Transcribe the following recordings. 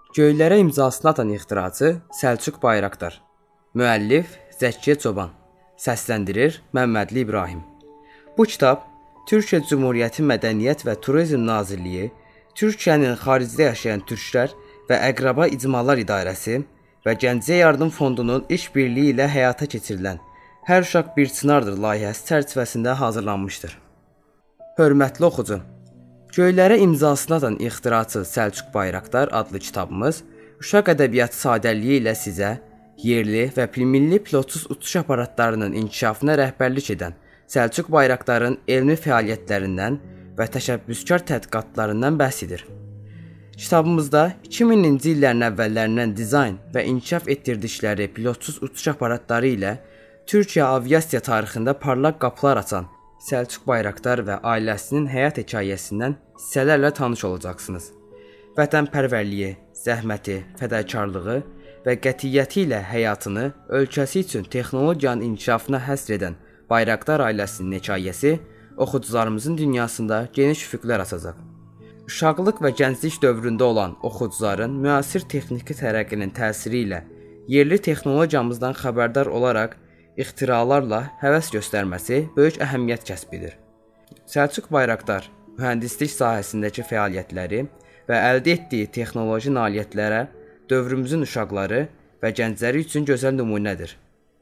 Göylərə imzasını atan ixtiraçı Səlcuq Bayraktar. Müəllif Zəkkiyə Çoban. Səsləndirir Məmmədli İbrahim. Bu kitab Türkiyə Cümhuriyyəti Mədəniyyət və Turizm Nazirliyi, Türkiyənin xaricdə yaşayan türklər və Əqraba İcmalar İdarəsi və Gəncəyə Yardım Fondunun iş birliyi ilə həyata keçirilən Hər uşaq bir çınardır layihəsi çərçivəsində hazırlanmışdır. Hörmətli oxucu, Göylərə imzasını atan ixtiraçı Səlcuq Bayraktar adlı kitabımız uşaq ədəbiyyatı sadəlliyi ilə sizə yerli və milli pilotsuz uçuş aparatlarının inkişafına rəhbərlik edən Səlcuq Bayraktarın elmi fəaliyyətlərindən və təşəbbüskar tədqiqatlarından bəhs edir. Kitabımızda 2000-ci illərin əvvəllərindən dizayn və inkişaf etdirdikləri pilotsuz uçuş aparatları ilə Türkiyə aviasiya tarixində parlaq qapılar açan Səlcuq Bayraktar və ailəsinin həyat hekayəsindən hissələrlə tanış olacaqsınız. Vətənpərvərliyi, zəhməti, fədakarlığı və qətiyyəti ilə həyatını ölkəsi üçün texnologiyanın inkişafına həsr edən Bayraktar ailəsinin hekayəsi oxucularımızın dünyasında geniş üfüqlər açacaq. Uşaqlıq və gənclik dövründə olan oxucuların müasir texniki tərəqqinin təsiri ilə yerli texnologiyamızdan xəbərdar olaraq ixtiralarla həvəs göstərməsi böyük əhəmiyyət kəsb edir. Səlcuq Bayraktar mühəndislik sahəsindəki fəaliyyətləri və əldə etdiyi texnoloji nailiyyətlərə dövrümüzün uşaqları və gəncləri üçün gözəl nümunədir.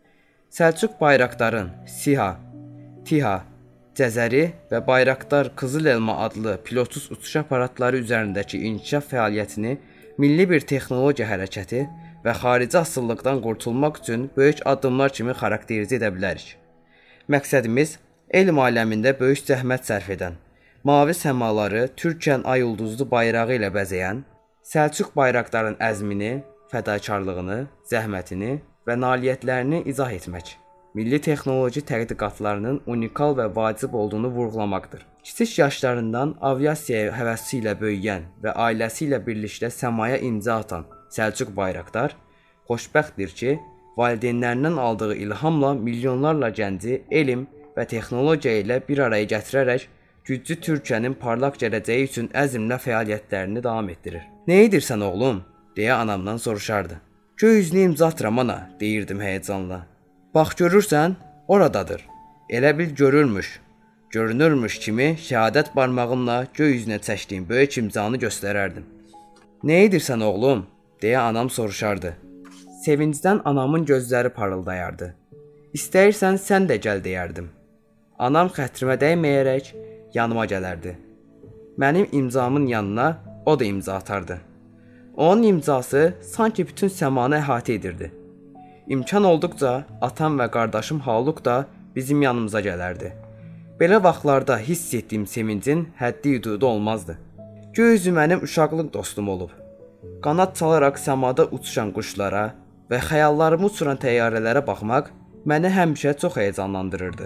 Səlcuq Bayraktarın SİHA, TİHA, Cəzəri və Bayraktar Qızıl Elma adlı pilotsuz uçuş aparatları üzərindəki inkişaf fəaliyyətini milli bir texnologiya hərəkəti və xarici asılılıqdan qurtulmaq üçün böyük addımlar kimi xarakterizə edə bilərik. Məqsədimiz elm aləmində böyük zəhmət sərf edən, mavi səmaları Türkiyənin ay ulduzlu bayrağı ilə bəzəyən Səlcuq Bayraktarın əzmini, fədakarlığını, zəhmətini və nailiyyətlərini izah etmək, milli texnoloji tədqiqatlarının unikal və vacib olduğunu vurğulamaqdır. Kiçik yaşlarından aviasiyaya həvəsi ilə böyüyən və ailəsi ilə birlikdə səmaya imza atan Səlcuq Bayraktar xoşbəxtdir ki, valideynlərindən aldığı ilhamla milyonlarla gənci elm və texnologiya ilə bir araya gətirərək güclü Türkiyənin parlaq gələcəyi üçün əzmlə fəaliyyətlərini davam etdirir. "Nə edirsən oğlum?" deyə anamdan soruşardı. "Göy üzünü imza atıram ana," deyirdim həyəcanla. "Bax görürsən, oradadır." Elə bil görürmüş, görünürmüş kimi şəhadət barmağımla göy üzünə çəkdiyim böyük imzanı göstərərdim. "Nə edirsən oğlum?" deyə anam soruşardı. Sevincdən anamın gözləri parıldayardı. "İstəyirsən sən də gəl," deyərdim. Anam xətrimə dəyməyərək yanıma gələrdi. Mənim imzamın yanına o da imza atardı. Onun imzası sanki bütün səmanı əhatə edirdi. İmkan olduqca atam və qardaşım Haluq da bizim yanımıza gələrdi. Belə vaxtlarda hiss etdiyim sevincin həddi-hüdudu olmazdı. Göy üzü mənim uşaqlıq dostum olub. Qanad çalaraq səmada uçuşan quşlara və xəyallarımı uçuran təyyarələrə baxmaq məni həmişə çox həyəcanlandırırdı.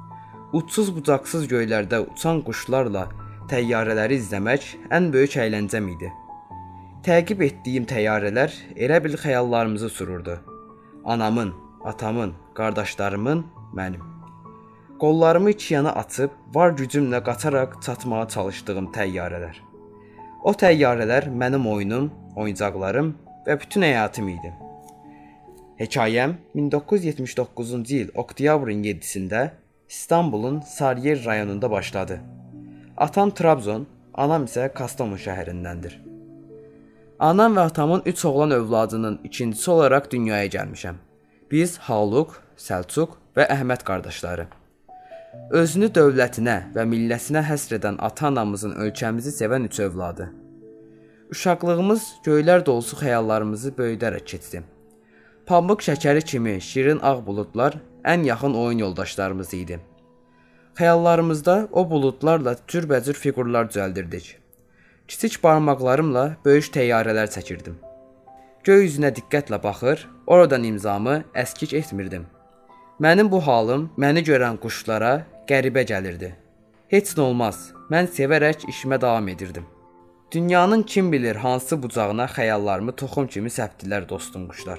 Uçsuz bucaqsız göylərdə uçan quşlarla təyyarələri izləmək ən böyük əyləncəm idi. Təqib etdiyim təyyarələr elə bil xəyallarımızı uçururdu. Anamın, atamın, qardaşlarımın, mənim. Qollarımı iki yana açıb var gücümlə qaçaraq çatmağa çalışdığım təyyarələr. O təyyarələr mənim oyunum, oyuncaqlarım və bütün həyatım idi. Hekayəm 1979-cu il oktyabrın 7-sində İstanbulun Sarıyer rayonunda başladı. Atam Trabzon, anam isə Kastamonu şəhərindəndir. Anam və atamın 3 oğlan övladının ikincisi olaraq dünyaya gəlmişəm. Biz Haluq, Səlcuq və Əhməd qardaşları. Özünü dövlətinə və millətinə həsr edən ata-anamızın ölkəmizi sevən 3 övladı. Uşaqlığımız göylər dolusu xəyallarımızı böyüdərək keçdi. Pambıq şəkəri kimi şirin ağ buludlar ən yaxın oyun yoldaşlarımız idi. Xəyallarımızda o buludlarla cürbəcür fiqurlar düzəldirdik. Kiçik barmaqlarımla böyük təyyarələr çəkirdim. Göy üzünə diqqətlə baxır, oradan imzamı əskik etmirdim. Mənim bu halım məni görən quşlara qəribə gəlirdi. Heç nə olmaz, mən sevərək işimə davam edirdim. Dünyanın kim bilir hansı bucağına xəyallarımı toxum kimi səpdilər dostum quşlar.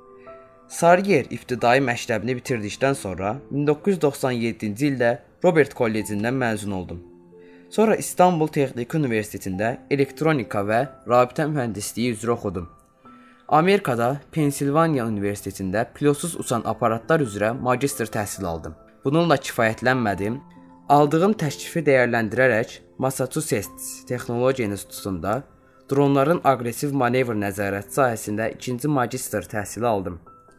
Sarıyer ibtidai məktəbini bitirdikdən sonra 1997-ci ildə Robert Kollecindən məzun oldum. Sonra İstanbul Texniki Universitetində elektronika və rabitə mühəndisliyi üzrə oxudum. Amerikada Pensilvaniya Universitetində pilotsuz uçan aparatlar üzrə magistr təhsil aldım. Bununla kifayətlənmədim. Aldığım təklifi dəyərləndirərək Massachusetts Texnologiya İnstitutunda dronların aqressiv manevr nəzarəti sahəsində ikinci magistr təhsili aldım.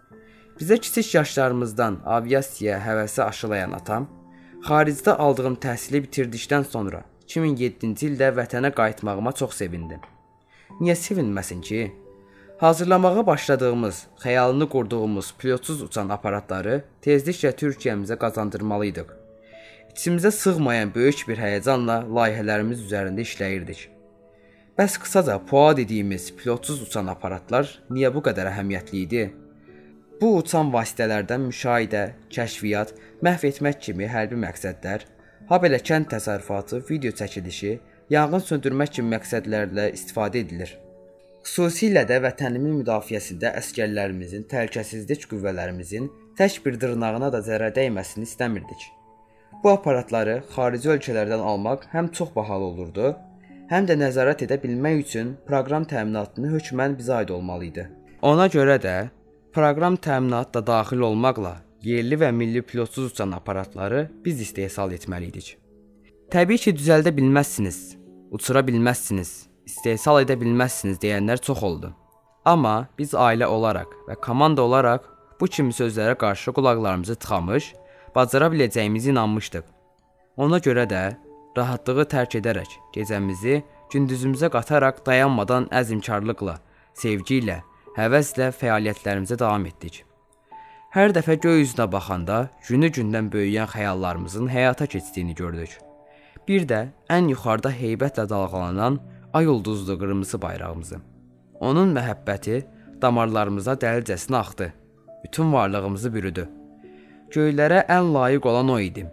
Bizə kiçik yaşlarımızdan aviasiyaya həvəsi aşılayan atam, xaricdə aldığım təhsili bitirdikdən sonra 2007-ci ildə vətənə qayıtmağıma çox sevindim. Niyə sevinməsin ki? Hazırlamağa başladığımız, xəyalını qurduğumuz pilotsuz uçan aparatları tezliklə Türkiyəmizə qazandırmalıydıq. İçimizə sığmayan böyük bir həyəcanla layihələrimiz üzərində işləyirdik. Bəs qısaca PUA dediyimiz pilotsuz uçan aparatlar niyə bu qədər əhəmiyyətli idi? Bu uçan vasitələrdən müşahidə, kəşfiyyat, məhv etmək kimi hərbi məqsədlər, habelə kənd təsərrüfatı, video çəkilişi, yanğın söndürmək kimi məqsədlərlə istifadə edilir. Xüsusilə də vətənimin müdafiəsində əsgərlərimizin, təhlükəsizlik qüvvələrimizin tək bir dırnağına da zərər dəyməsini istəmirdik. Bu aparatları xarici ölkələrdən almaq həm çox bahalı olurdu, həm də nəzarət edə bilmək üçün proqram təminatını hökmən bizə aid olmalı idi. Ona görə də proqram təminatı da daxil olmaqla yerli və milli pilotsuz uçan aparatları biz istehsal etməliydik. Təbii ki, düzəldə bilməzsiniz, uçura bilməzsiniz, istehsal edə bilməzsiniz deyənlər çox oldu. Amma biz ailə olaraq və komanda olaraq bu kimi sözlərə qarşı qulaqlarımızı tıxamış, bacara biləcəyimizi inanmışdıq. Ona görə də rahatlığı tərk edərək gecəmizi gündüzümüzə qataraq dayanmadan əzmkarlıqla, sevgi ilə, həvəslə fəaliyyətlərimizə davam etdik. Hər dəfə göy üzünə baxanda günü-gündən böyüyən xəyallarımızın həyata keçdiyini gördük. Bir də ən yuxarıda heybətlə dalğalanan ay ulduzlu qırmızı bayrağımızı. Onun məhəbbəti damarlarımıza dəlicəsinə axdı. Bütün varlığımızı bürüdü. Göylərə ən layiq olan o idi.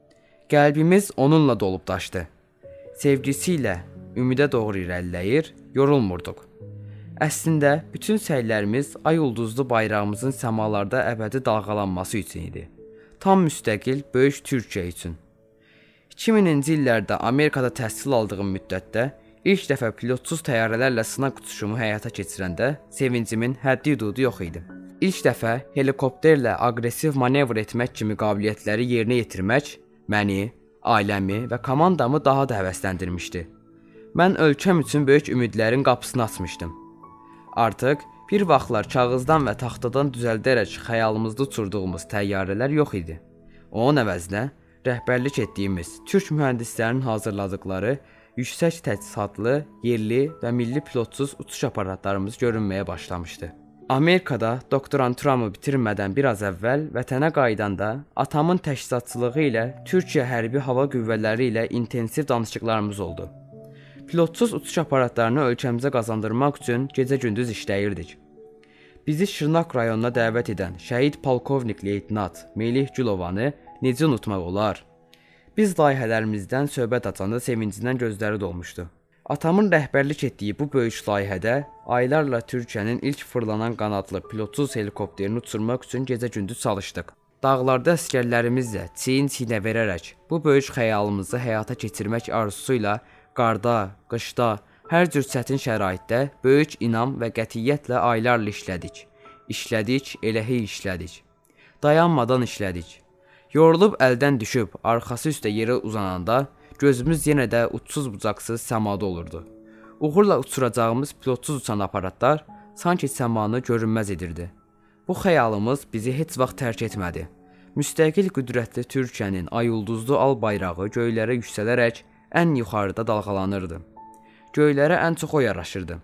Qəlbimiz onunla dolub daşdı. Sevgisi ilə ümidə doğru irəliləyir, yorulmurduq. Əslində, bütün səylərimiz ay ulduzlu bayrağımızın səmalarda əbədi dalğalanması üçün idi. Tam müstəqil, böyük Türkiyə üçün. 2000-ci illərdə Amerikada təhsil aldığım müddətdə ilk dəfə pilotsuz təyyarələrlə sınaq uçuşumu həyata keçirəndə sevincimin həddi-hüdudu yox idi. İlk dəfə helikopterlə aqressiv manevr etmək kimi qabiliyyətləri yerinə yetirmək məni, ailəmi və komandamı daha da həvəsləndirmişdi. Mən ölkəm üçün böyük ümidlərin qapısını açmışdım. Artıq bir vaxtlar kağızdan və taxtadan düzəldərək xəyalımızda uçurduğumuz təyyarələr yox idi. Onun əvəzinə rəhbərlik etdiyimiz türk mühəndislərinin hazırladıkları yüksək təchizatlı, yerli və milli pilotsuz uçuş aparatlarımız görünməyə başlamışdı. Amerikada doktoranturamı bitirmədən biraz əvvəl vətənə qayıdanda atamın təchizatçılığı ilə Türkiyə Hərbi Hava Qüvvələri ilə intensiv danışıqlarımız oldu. Pilotsuz uçuş aparatlarını ölkəmizə qazandırmaq üçün gecə-gündüz işləyirdik. Bizi Şırnaq rayonuna dəvət edən şəhid polkovnik leytenant Melih Gülovanı necə unutmaq olar? Biz layihələrimizdən söhbət açanda sevincindən gözləri dolmuşdu. Atamın rəhbərlik etdiyi bu böyük layihədə aylarla Türkiyənin ilk fırlanan qanadlı pilotsuz helikopterini uçurmaq üçün gecə-gündüz çalışdıq. Dağlarda əsgərlərimizlə çiyin-çiyinə verərək bu böyük xəyalımızı həyata keçirmək arzusuyla qarda, qışda, hər cür çətin şəraitdə böyük inam və qətiyyətlə aylarla işlədik. İşlədik, elə hey işlədik. Dayanmadan işlədik. Yorulub əldən düşüb, arxası üstə yerə uzananda gözümüz yenə də uçsuz-bucaqsız səmada olurdu. Uğurla uçuracağımız pilotsuz uçan aparatlar sanki səmanı görünməz edirdi. Bu xəyalımız bizi heç vaxt tərk etmədi. Müstəqil qüdrətli Türkiyənin ay ulduzlu al bayrağı göylərə yüksələrək ən yuxarıda dalğalanırdı. Göylərə ən çox o yaraşırdı.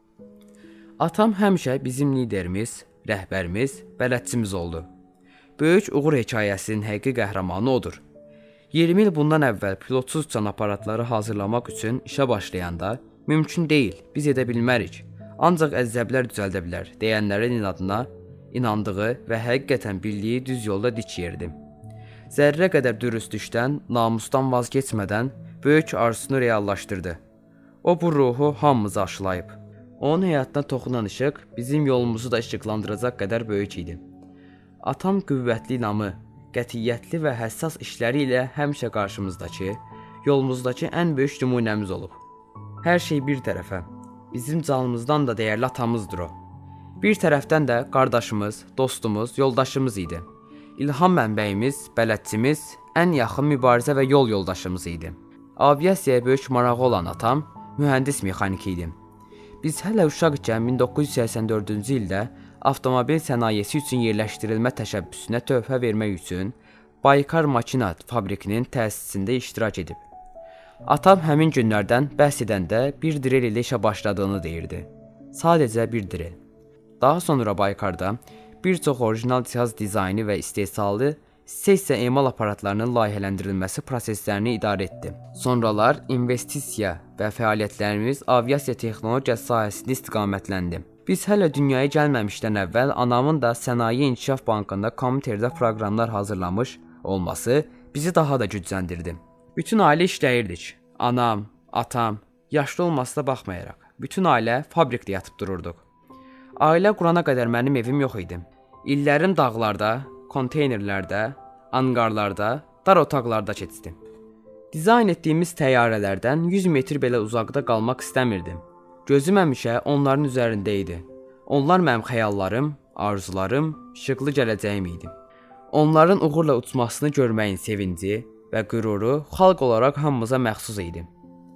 Atam həmişə bizim liderimiz, rəhbərimiz, bələdçimiz oldu. Böyük uğur hekayəsinin həqiqi qəhrəmanı odur. 20 il bundan əvvəl pilotsuz uçan aparatları hazırlamaq üçün işə başlayanda mümkün deyil, biz edə bilmərik, ancaq əzzəblər düzəldə bilər deyənlərin inadına inandığı və həqiqətən bildiyi düz yolda dik yerdim. Zərrə qədər dürüstlükdən, namusdan vaz keçmədən böyük arzusunu reallaşdırdı. O bu ruhu hamımızı aşılayıb. Onun həyatına toxunan işıq bizim yolumuzu da işıqlandıracaq qədər böyük idi. Atam qüvvətli inamı, qətiyyətli və həssas işləri ilə həmişə qarşımızdakı, yolumuzdakı ən böyük nümunəmiz olub. Hər şey bir tərəfə, bizim canımızdan da dəyərli atamızdır o. Bir tərəfdən də qardaşımız, dostumuz, yoldaşımız idi. İlham mənbəyimiz, bələdçimiz, ən yaxın mübarizə və yol yoldaşımız idi. Aviasiyaya böyük marağı olan atam mühəndis mexanik idi. Biz hələ uşaq ikən 1984-cü ildə avtomobil sənayesi üçün yerləşdirilmə təşəbbüsünə töhfə vermək üçün Baykar Makina fabrikinin təsisində iştirak edib. Atam həmin günlərdən bəhs edəndə bir direl ilə işə başladığını deyirdi. Sadəcə bir direl. Daha sonra Baykarda bir çox orijinal cihaz dizaynı və istehsalı sessiya emal aparatlarının layihələndirilməsi proseslərini idarə etdi. Sonralar investisiya və fəaliyyətlərimiz aviasiya texnologiyası sahəsində istiqamətləndi. Biz hələ dünyaya gəlməmişdən əvvəl anamın da Sənaye İnkişaf Bankında kompüterdə proqramlar hazırlamış olması bizi daha da gücləndirdi. Bütün ailə işləyirdik. Anam, atam, yaşlı olmasına baxmayaraq, bütün ailə fabrikdə yatıb dururduq. Ailə qurana qədər mənim evim yox idi. İllərim dağlarda, konteynerlərdə, anqarlarda, dar otaqlarda keçdi. Dizayn etdiyimiz təyyarələrdən 100 metr belə uzaqda qalmaq istəmirdim. Gözüm həmişə onların üzərində idi. Onlar mənim xəyallarım, arzularım, işıqlı gələcəyim idi. Onların uğurla uçmasını görməyin sevinci və qüruru xalq olaraq hamımıza məxsus idi.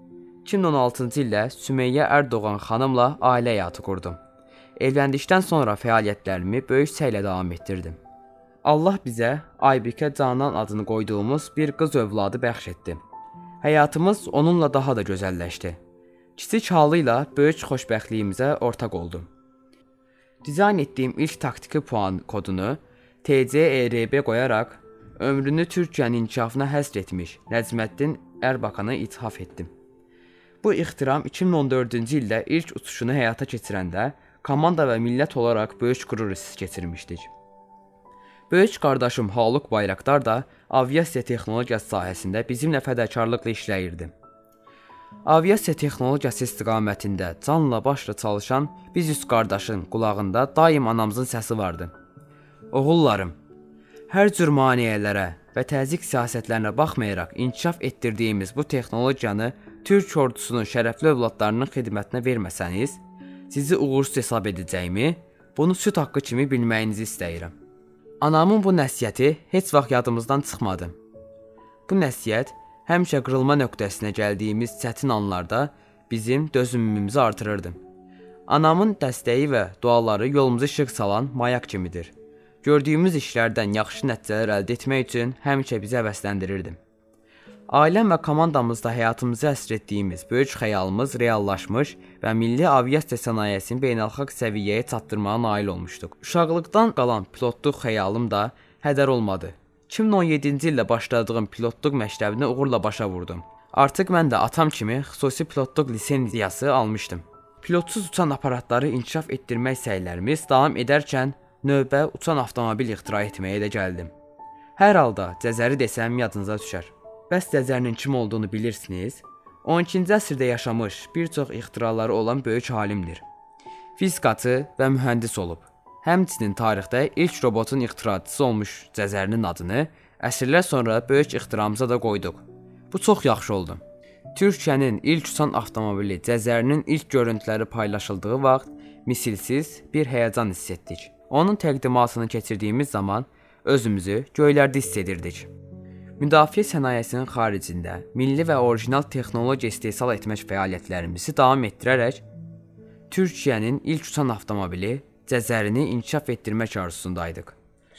2016-cı ildə Sümeyyə Erdoğan xanımla ailə həyatı qurdum. Evləndikdən sonra fəaliyyətlərimi böyük səylə davam etdirdim. Allah bizə Aybikə Canan adını qoyduğumuz bir qız övladı bəxş etdi. Həyatımız onunla daha da gözəlləşdi. Kiçik halı ilə böyük xoşbəxtliyimizə ortaq oldum. Dizayn etdiyim ilk taktiki puan kodunu TCERB qoyaraq ömrünü Türkiyənin inkişafına həsr etmiş Nəcməddin Ərbakanı ithaf etdim. Bu ixtiram 2014-cü ildə ilk uçuşunu həyata keçirəndə komanda və millət olaraq böyük qürur hissi keçirmişdik. Böyük qardaşım Haluq Bayraktar da aviasiya texnologiyası sahəsində bizimlə fədakarlıqla işləyirdi. Aviasiya texnologiyası istiqamətində canla başla çalışan biz üç qardaşın qulağında daim anamızın səsi vardı. Oğullarım, hər cür maneələrə və təzyiq siyasətlərinə baxmayaraq inkişaf etdirdiyimiz bu texnologiyanı Türk ordusunun şərəfli övladlarının xidmətinə verməsəniz, sizi uğursuz hesab edəcəyimi, bunu süd haqqı kimi bilməyinizi istəyirəm. Anamın bu nəsihəti heç vaxt yadımızdan çıxmadı. Bu nəsihət həmişə qırılma nöqtəsinə gəldiyimiz çətin anlarda bizim dözümümüzü artırırdı. Anamın dəstəyi və duaları yolumuzu işıq salan mayak kimidir. Gördüyümüz işlərdən yaxşı nəticələr əldə etmək üçün həmişə bizi həvəsləndirirdi. Ailəm və komandamızda həyatımızı əsr etdiyimiz böyük xəyalımız reallaşmış və milli aviasiya sənayesini beynəlxalq səviyyəyə çatdırmağa nail olmuşduq. Uşaqlıqdan qalan pilotluq xəyalım da hədər olmadı. 2017-ci ildə başladığım pilotluq məktəbini uğurla başa vurdum. Artıq mən də atam kimi xüsusi pilotluq lisenziyası almışdım. Pilotsuz uçan aparatları inkişaf etdirmək səylərimiz davam edərkən növbə uçan avtomobil ixtira etməyə də gəldim. Hər halda Cəzəri desəm yadınıza düşər. Bəs Cəzərinin kim olduğunu bilirsiniz? 12-ci əsrdə yaşamış, bir çox ixtiraları olan böyük alimdir. Fizikaçı və mühəndis olub. Həmçinin tarixdə ilk robotun ixtiraçısı olmuş Cəzərinin adını əsrlər sonra böyük ixtiramıza da qoyduq. Bu çox yaxşı oldu. Türkiyənin ilk uçan avtomobili Cəzərinin ilk görüntüləri paylaşıldığı vaxt misilsiz bir həyəcan hiss etdik. Onun təqdimatını keçirdiyimiz zaman özümüzü göylərdə hiss edirdik. Müdafiə sənayesinin xaricində milli və orijinal texnologiya istehsal etmək fəaliyyətlərimizi davam etdirərək Türkiyənin ilk uçan avtomobili Cəzərini inkişaf etdirmək arzusundaydıq.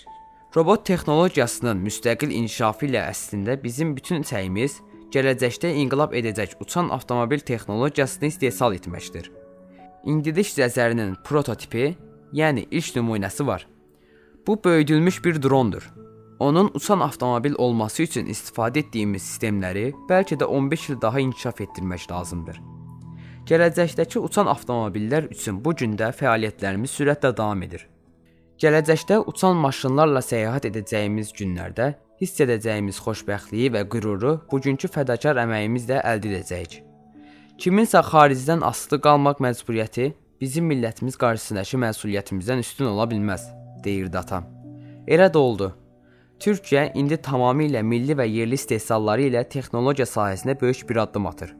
Robot texnologiyasının müstəqil inkişafı ilə əslində bizim bütün səyimiz gələcəkdə inqilab edəcək uçan avtomobil texnologiyasını istehsal etməkdir. İndilik Cəzərinin prototipi, yəni ilk nümunəsi var. Bu böyüdülmüş bir drondur. Onun uçan avtomobil olması üçün istifadə etdiyimiz sistemləri bəlkə də 15 il daha inkişaf etdirmək lazımdır. Gələcəkdəki uçan avtomobillər üçün bu gündə fəaliyyətlərimiz sürətlə davam edir. Gələcəkdə uçan maşınlarla səyahət edəcəyimiz günlərdə hiss edəcəyimiz xoşbəxtliyi və qüruru bugünkü fədakar əməyimizlə əldə edəcəyik. Kiminsə xaricdən asılı qalmaq məcburiyyəti bizim millətimiz qarşısındakı məsuliyyətimizdən üstün ola bilməz, deyirdi atam. Elə də oldu. Türkiyə indi tamamilə milli və yerli istehsalları ilə texnologiya sahəsində böyük bir addım atır.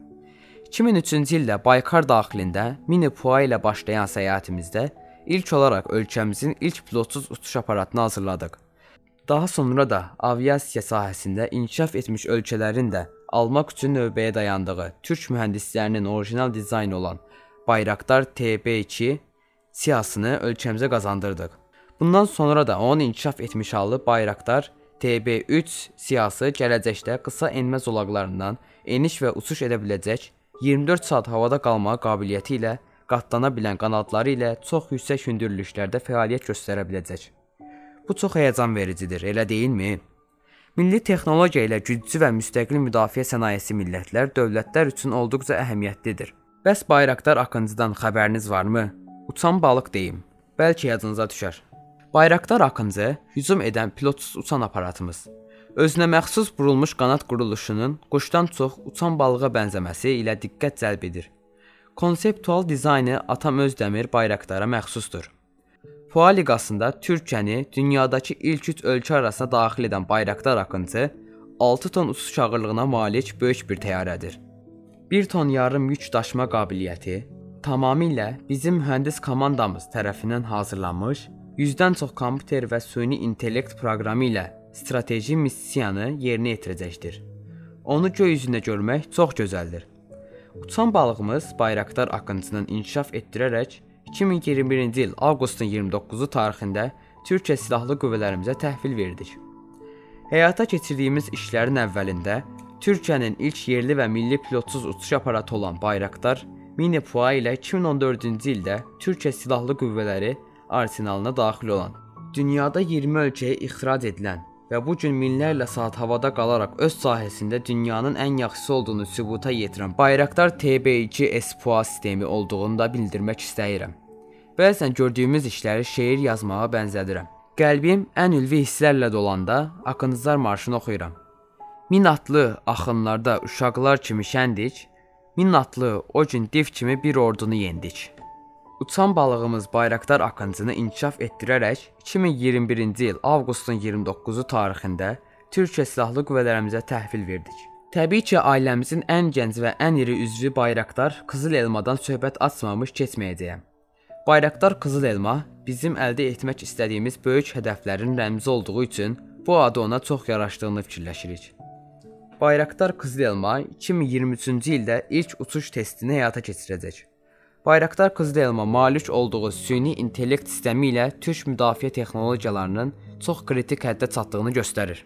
2003-cü ildə Baykar daxilində mini PUA ilə başlayan səyahətimizdə ilk olaraq ölkəmizin ilk pilotsuz uçuş aparatını hazırladıq. Daha sonra da aviasiya sahəsində inkişaf etmiş ölkələrin də almaq üçün növbəyə dayandığı türk mühəndislərinin orijinal dizaynı olan Bayraktar TB2 siyasını ölkəmizə qazandırdıq. Bundan sonra da onun inkişaf etmiş halı Bayraktar TB3 siyası gələcəkdə qısa enmə zolaqlarından eniş və uçuş edə biləcək, 24 saat havada qalma qabiliyyəti ilə, qatlana bilən qanadları ilə çox yüksək hündürlüklərdə fəaliyyət göstərə biləcək. Bu çox həyəcan vericidir, elə deyilmi? Milli texnologiya ilə güclü və müstəqil müdafiə sənayesi millətlər, dövlətlər üçün olduqca əhəmiyyətlidir. Bəs Bayraktar Akıncıdan xəbəriniz varmı? Uçan balıq deyim, bəlkə yadınıza düşər. Bayraktar Akıncı hücum edən pilotsuz uçan aparatımız. Özünə məxsus burulmuş qanad quruluşunun quşdan çox uçan balığa bənzəməsi ilə diqqət cəlb edir. Konseptual dizaynı Atam Özdəmir Bayraktara məxsusdur. PUA liqasında Türkiyəni dünyadakı ilk 3 ölkə arasına daxil edən Bayraktar Akıncı 6 ton uçuş ağırlığına malik böyük bir təyyarədir. 1 ton yarım yük daşıma qabiliyyəti tamamilə bizim mühəndis komandamız tərəfindən hazırlanmış, 100-dən çox kompüter və süni intellekt proqramı ilə strateji missiyanı yerinə yetirəcəkdir. Onu göy üzündə görmək çox gözəldir. Uçan balığımız Bayraktar Akıncının inkişaf etdirərək 2021-ci il avqustun 29-u tarixində Türkiyə Silahlı Qüvvələrimizə təhvil verdik. Həyata keçirdiyimiz işlərin əvvəlində Türkiyənin ilk yerli və milli pilotsuz uçuş aparatı olan Bayraktar mini PUA ilə 2014-cü ildə Türkiyə Silahlı Qüvvələri arsenalına daxil olan, dünyada 20 ölkəyə ixrac edilən və bu gün minlərlə saat havada qalaraq öz sahəsində dünyanın ən yaxşısı olduğunu sübuta yetirən Bayraktar TB2 PUA sistemi olduğunu da bildirmək istəyirəm. Bəzən gördüyümüz işləri şeir yazmağa bənzədirəm. Qəlbim ən ülvi hisslərlə dolanda Akıncılar marşını oxuyuram. Min atlı axınlarda uşaqlar kimi şəndik, min atlı o gün div kimi bir ordunu yendik. Uçan balığımız Bayraktar Akıncını inkişaf etdirərək 2021-ci il avqustun 29-u tarixində Türkiyə Silahlı Qüvvələrimizə təhvil verdik. Təbii ki, ailəmizin ən gənc və ən iri üzvü Bayraktar Qızıl Elmadan söhbət açmamış keçməyəcəyəm. Bayraktar Qızıl Elma bizim əldə etmək istədiyimiz böyük hədəflərin rəmzi olduğu üçün bu adı ona çox yaraşdığını fikirləşirik. Bayraktar Qızıl Elma 2023-cü ildə ilk uçuş testini həyata keçirəcək. Bayraktar Qızıl Elma malik olduğu süni intellekt sistemi ilə türk müdafiə texnologiyalarının çox kritik həddə çatdığını göstərir.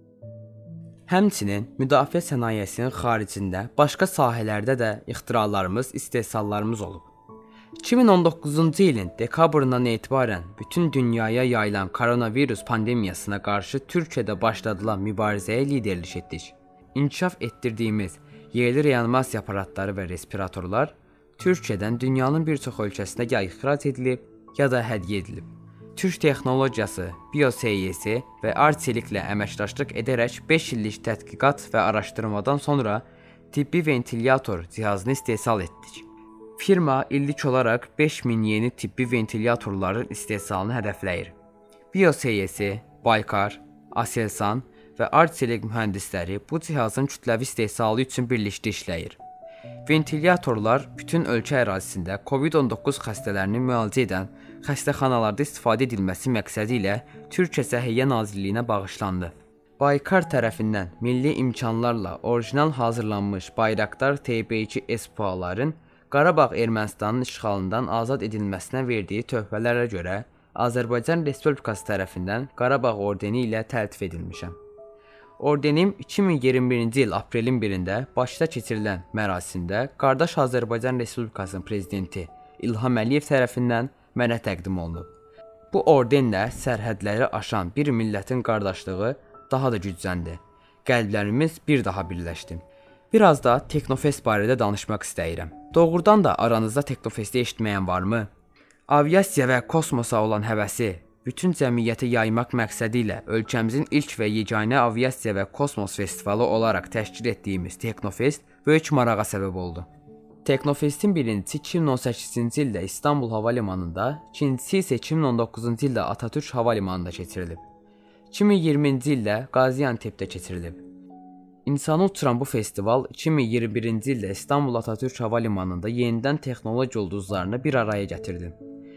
Həmçinin müdafiə sənayesinin xaricində başqa sahələrdə də ixtiralarımız, istehsallarımız olub. 2019-cu ilin dekabrından etibarən bütün dünyaya yayılan koronavirus pandemiyasına qarşı Türkiyədə başladılan mübarizəyə liderlik etdik. İnkişaf etdirdiyimiz yerli reanimasiya aparatları və respiratorlar Türkiyədən dünyanın bir çox ölkəsinə ya ixrac edilib, ya da hədiyyə edilib. Türk texnologiyası, bioseyisi və artseliklə əməkdaşlıq edərək 5 illik tədqiqat və araşdırmadan sonra tibbi ventilyator cihazını istehsal etdik. Firma illik olaraq 5000 yeni tibbi ventilyatorların istehsalını hədəfləyir. Bioseyisi, Baykar, Aselsan və Artselik mühəndisləri bu cihazın kütləvi istehsalı üçün birlikdə işləyir. Ventilyatorlar bütün ölkə ərazisində COVID-19 xəstələrini müalicə edən xəstəxanalarda istifadə edilməsi məqsədi ilə Türkiyə Səhiyyə Nazirliyinə bağışlandı. Baykar tərəfindən milli imkanlarla orijinal hazırlanmış Bayraktar TB2 PUA-ların Qarabağ Ermənistanın işğalından azad edilməsinə verdiyi töhfələrə görə Azərbaycan Respublikası tərəfindən Qarabağ ordeni ilə təltif edilmişəm. Ordenim 2021-ci il aprelin 1-də Bakıda keçirilən mərasimdə qardaş Azərbaycan Respublikasının prezidenti İlham Əliyev tərəfindən mənə təqdim olunub. Bu ordenlə sərhədləri aşan bir millətin qardaşlığı daha da gücləndi. Qəlblərimiz bir daha birləşdi. Biraz da Teknofest barədə danışmaq istəyirəm. Doğrudan da aranızda Teknofesti eşitməyən varmı? Aviasiya və kosmosa olan həvəsi bütün cəmiyyəti yaymaq məqsədi ilə ölkəmizin ilk və yeganə aviasiya və kosmos festivalı olaraq təşkil etdiyimiz Teknofest böyük marağa səbəb oldu. Teknofestin birincisi 2018-ci ildə İstanbul Hava Limanında, ikincisi isə 2019-cu ildə Atatürk Hava Limanında keçirilib. 2020-ci ildə Qaziantep'də keçirilib. İnsanı uçuran bu festival 2021-ci ildə İstanbul Atatürk Hava Limanında yenidən texnologiya ulduzlarını bir araya gətirdi.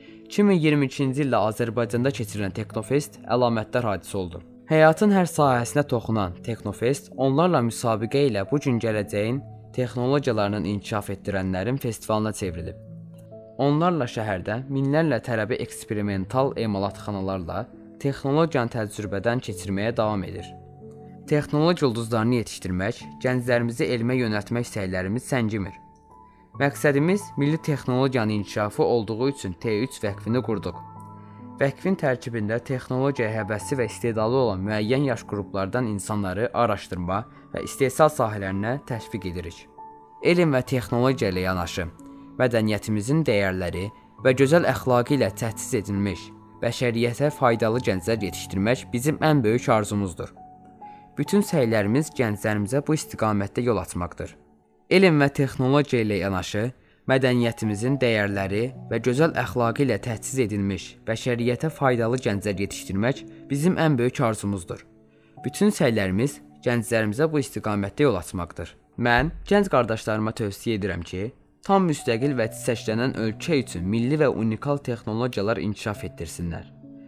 2022-ci ildə Azərbaycanda keçirilən Teknofest əlamətdar hadisə oldu. Həyatın hər sahəsinə toxunan Teknofest onlarla müsabiqə ilə bu gün gələcəyin texnologiyalarının inkişaf etdirənlərin festivalına çevrilib. Onlarla şəhərdə minlərlə tələbə eksperimental emalatxanalarla texnologiyanı təcrübədən keçirməyə davam edir. Texnologiya ulduzlarını yetişdirmək, gənclərimizi elmə yönəltmək istəklərimiz səngimir. Məqsədimiz milli texnologiyanın inkişafı olduğu üçün T3 vəqfini qurduq. Vəqfin tərkibində texnologiya həvəsi və istedadı olan müəyyən yaş qruplardan insanları araşdırma və istehsal sahələrinə təşviq edirik. Elm və texnologiya ilə yanaşı, mədəniyyətimizin dəyərləri və gözəl əxlaqı ilə təchiz edilmiş, bəşəriyyətə faydalı gənclər yetişdirmək bizim ən böyük arzumuzdur. Bütün səylərimiz gənclərimizə bu istiqamətdə yol açmaqdır. Elm və texnologiya ilə yanaşı, mədəniyyətimizin dəyərləri və gözəl əxlaqı ilə təchiz edilmiş, bəşəriyyətə faydalı gənclər yetişdirmək bizim ən böyük arzumuzdur. Bütün səylərimiz gənclərimizə bu istiqamətdə yol açmaqdır. Mən gənc qardaşlarıma tövsiyə edirəm ki, tam müstəqil və çiçəklənən ölkə üçün milli və unikal texnologiyalar inkişaf etdirsinlər.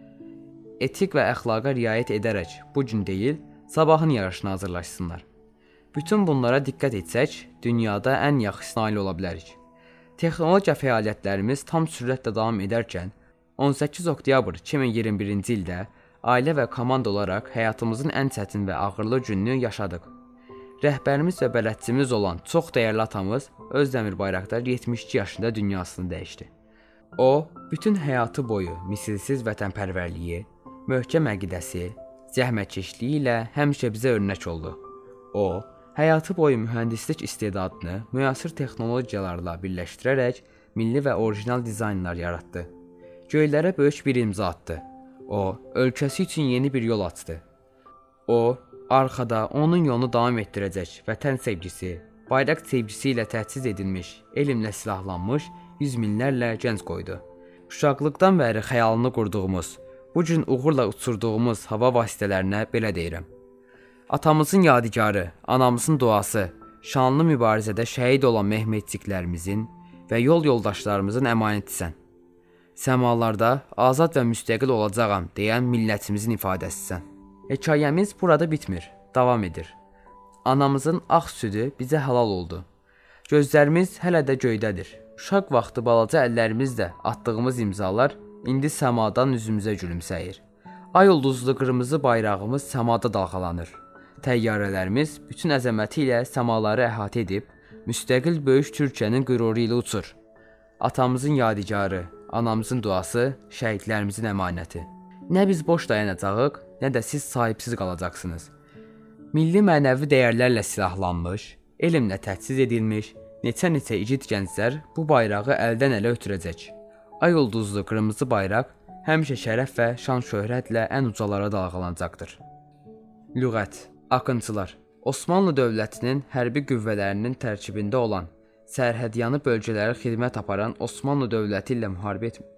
Etik və əxlaqa riayət edərək bu gün deyil, sabahın yarışına hazırlaşsınlar. Bütün bunlara diqqət etsək, dünyada ən yaxşı nail ola bilərik. Texnologiya fəaliyyətlərimiz tam sürətlə davam edərkən, 18 oktyabr 2021-ci ildə ailə və komanda olaraq həyatımızın ən çətin və ağırlı gününü yaşadıq. Rəhbərimiz və bələdçimiz olan çox dəyərli atamız Özdəmir Bayraktar 72 yaşında dünyasını dəyişdi. O, bütün həyatı boyu misilsiz vətənpərvərliyi, möhkəm əqidəsi, zəhmətkeşliyi ilə həmişə bizə örnək oldu. O, həyatı boyu mühəndislik istedadını müasir texnologiyalarla birləşdirərək milli və orijinal dizaynlar yaratdı. Göylərə böyük bir imza atdı. O, ölkəsi üçün yeni bir yol açdı. O, arxada onun yolunu davam etdirəcək vətən sevgisi, bayraq sevgisi ilə təchiz edilmiş, elmlə silahlanmış yüz minlərlə gənc qoydu. Uşaqlıqdan bəri xəyalını qurduğumuz, bu gün uğurla uçurduğumuz hava vasitələrinə belə deyirəm. Atamızın yadigarı, anamızın duası, şanlı mübarizədə şəhid olan Mehmetçiklərimizin və yol yoldaşlarımızın əmanətisən. Səmalarda azad və müstəqil olacağam deyən millətimizin ifadəsisən. Hekayəmiz burada bitmir, davam edir. Anamızın ağ südü bizə halal oldu. Gözlərimiz hələ də göydədir. Uşaq vaxtı balaca əllərimizlə atdığımız imzalar indi səmadan üzümüzə gülümsəyir. Ay ulduzlu qırmızı bayrağımız səmada dalğalanır. Təyyarələrimiz bütün əzəməti ilə səmaları əhatə edib, müstəqil böyük Türkiyənin qüruru ilə uçur. Atamızın yadigarı, anamızın duası, şəhidlərimizin əmanəti. Nə biz boş dayanacağıq, nə də siz sahibsiz qalacaqsınız. Milli mənəvi dəyərlərlə silahlanmış, elmlə təchiz edilmiş, neçə igid gənclər bu bayrağı əldən ələ ötürəcək. Ay ulduzlu qırmızı bayraq həmişə şərəf və şan şöhrətlə ən ucalara dalğalanacaqdır. Lüğət, akıncılar. Osmanlı dövlətinin hərbi qüvvələrinin tərkibində olan, sərhədyanı bölgələrə xidmət aparan Osmanlı dövləti ilə müharibə etmir.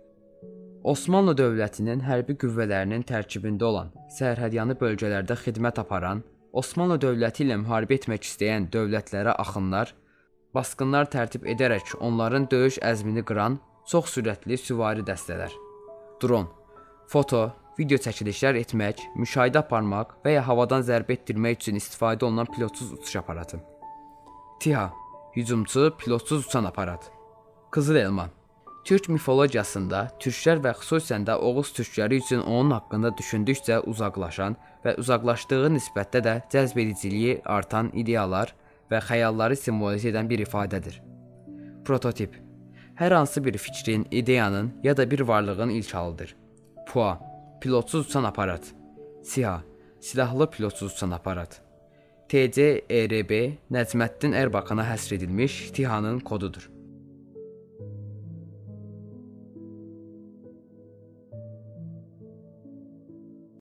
Osmanlı dövlətinin hərbi qüvvələrinin tərkibində olan, sərhədyanı bölgələrdə xidmət aparan, Osmanlı dövləti ilə müharibə etmək istəyən dövlətlərə axınlar, basqınlar tərtib edərək onların döyüş əzmini qıran çox sürətli süvari dəstələr. Dron, foto, video çəkilişlər etmək, müşahidə aparmaq və ya havadan zərbə etdirmək üçün istifadə olunan pilotsuz uçuş aparatı. TİHA, hücumçu pilotsuz uçan aparat. Qızıl elma. Türk mifologiyasında türklər və xüsusən də Oğuz türkləri üçün onun haqqında düşündükcə uzaqlaşan və uzaqlaşdığı nisbətdə də cəzb ediciliyi artan ideyalar və xəyalları simvolizə edən bir ifadədir. Prototip. Hər hansı bir fikrin, ideyanın ya da bir varlığın ilk halıdır. PUA. Pilotsuz uçan aparat. SİHA. Silahlı pilotsuz uçan aparat. TCERB Nəcməddin Ərbaqana həsr edilmiş TİHA-nın kodudur.